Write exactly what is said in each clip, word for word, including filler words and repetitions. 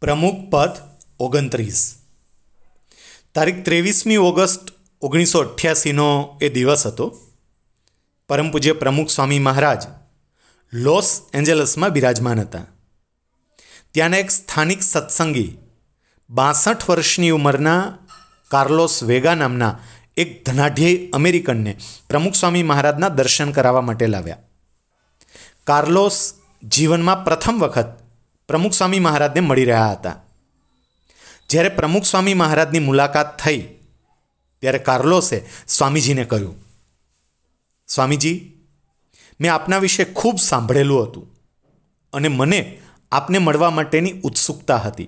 પ્રમુખ પદ ઓગણત્રીસ. તારીખ ત્રેવીસમી ઓગસ્ટ ઓગણીસો અઠ્યાસીનો એ દિવસ હતો. પરમ પૂજ્ય પ્રમુખ સ્વામી મહારાજ લોસ એન્જલસમાં બિરાજમાન હતા. ત્યાંના એક સ્થાનિક સત્સંગી બાસઠ વર્ષની ઉંમરના કાર્લોસ વેગા નામના એક ધનાઢ્ય અમેરિકનને પ્રમુખ સ્વામી મહારાજના દર્શન કરાવવા માટે લાવ્યા. કાર્લોસ જીવનમાં પ્રથમ વખત પ્રમુખ સ્વામી મહારાજને મળી રહ્યા હતા. જ્યારે પ્રમુખ સ્વામી મહારાજની મુલાકાત થઈ ત્યારે કાર્લોસે સ્વામીજીને કહ્યું, સ્વામીજી, મેં આપના વિશે ખૂબ સાંભળેલું હતું અને મને આપને મળવા માટેની ઉત્સુકતા હતી.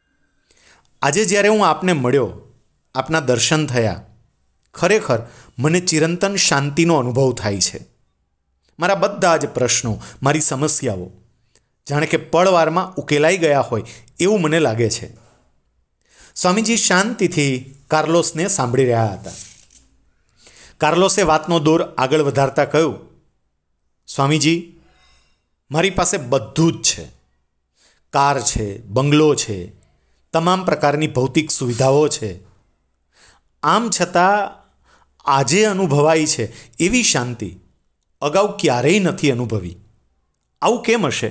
આજે જ્યારે હું આપને મળ્યો, આપના દર્શન થયા, ખરેખર મને ચિરંતન શાંતિનો અનુભવ થાય છે. મારા બધા જ પ્રશ્નો, મારી સમસ્યાઓ જાણે કે પળવારમાં ઉકેલાઈ ગયા હોય એવું મને લાગે છે. સ્વામીજી શાંતિથી કાર્લોસને સાંભળી રહ્યા હતા. કાર્લોસે વાતનો દોર આગળ વધારતા કહ્યું, સ્વામીજી, મારી પાસે બધું જ છે. કાર છે, બંગલો છે, તમામ પ્રકારની ભૌતિક સુવિધાઓ છે. આમ છતાં આજે અનુભવાય છે એવી શાંતિ અગાઉ ક્યારેય નથી અનુભવી. આવું કેમ હશે?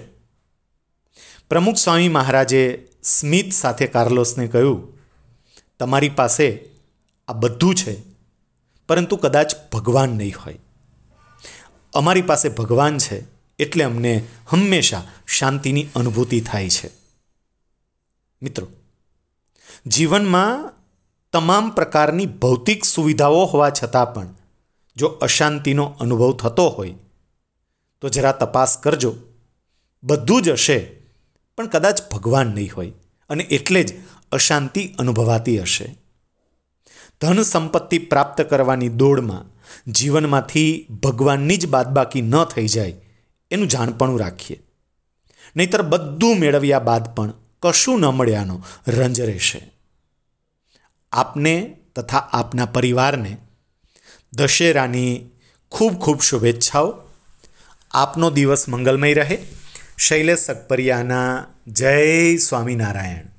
પ્રમુખ સ્વામી મહારાજે સ્મિત સાથે કાર્લોસને કહ્યું, તમારી પાસે આ બધું છે, પરંતુ કદાચ ભગવાન નહીં હોય. અમારી પાસે ભગવાન છે એટલે અમને હંમેશા શાંતિની અનુભૂતિ થાય છે. મિત્રો, જીવનમાં તમામ પ્રકારની ભૌતિક સુવિધાઓ હોવા છતાં પણ જો અશાંતિનો અનુભવ થતો હોય તો જરા તપાસ કરજો. બધું જ હશે પણ કદાચ ભગવાન નહીં હોય અને એટલે જ અશાંતિ અનુભવાતી હશે. ધન સંપત્તિ પ્રાપ્ત કરવાની દોડમાં જીવનમાંથી ભગવાનની જ બાદબાકી ન થઈ જાય એનું જાણપણું રાખીએ, નહીંતર બધું મેળવ્યા બાદ પણ કશું ન મળ્યાનો રંજ રહેશે. આપને તથા આપના પરિવારને દશેરાની ખૂબ ખૂબ શુભેચ્છાઓ. આપનો દિવસ મંગલમય રહે. શૈલેષ સકપરિયાના જય સ્વામિનારાયણ.